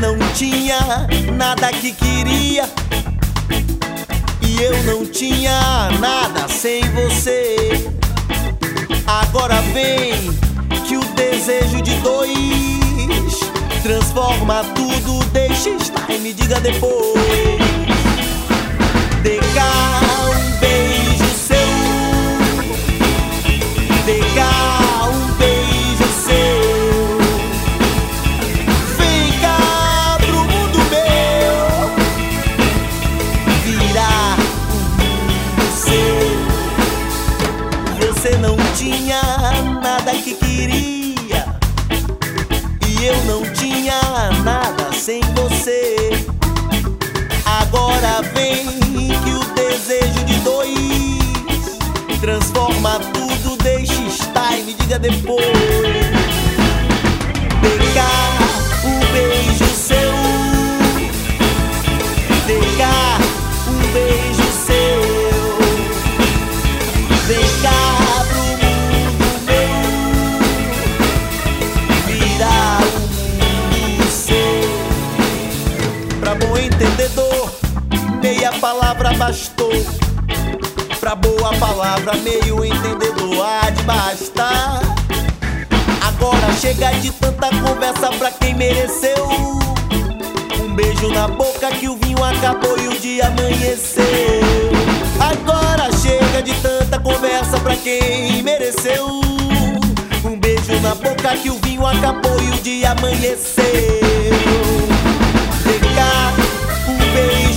não tinha nada que queria e eu não tinha nada sem você. Agora vem que o desejo de dois transforma tudo, deixa estar e me diga depois. Dê cá um beijo seu, dê cá um beijo seu. Vem cá pro mundo meu, virar o mundo seu. Você não tinha nada que queria e eu não tinha nada sem você. Agora vem que o desejo de dois transforma tudo, deixa estar e me diga depois. Dê cá um beijo seu, dê cá um beijo seu. Vem cá pro mundo meu, virar o mundo seu. Pra bom entendedor, meia palavra bastou. Pra boa palavra, meio entendedor há de bastar. Agora chega de tanta conversa pra quem mereceu. Um beijo na boca que o vinho acabou e o dia amanheceu. Agora chega de tanta conversa pra quem mereceu. Um beijo na boca que o vinho acabou e o dia amanheceu. Dê cá um beijo